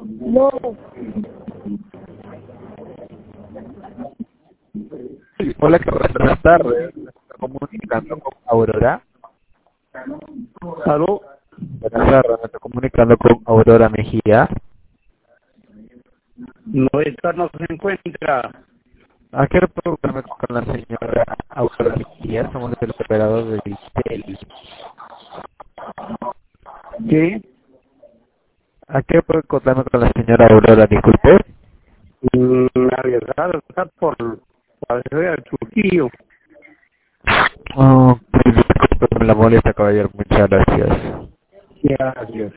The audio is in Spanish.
No. Hola, buenas tardes. Me estoy comunicando con Aurora. ¿Aló? Buenas tardes, me estoy comunicando con Aurora Mejía. No, esta no se encuentra. Quiero preguntarme con la señora Aurora Mejía. Somos el operador de Vitel. ¿Qué? Quiero preguntarme con la señora Aurora, disculpe. La verdad está por la ciudad de Trujillo. Disculpe la molestia, caballero. Muchas gracias. Gracias.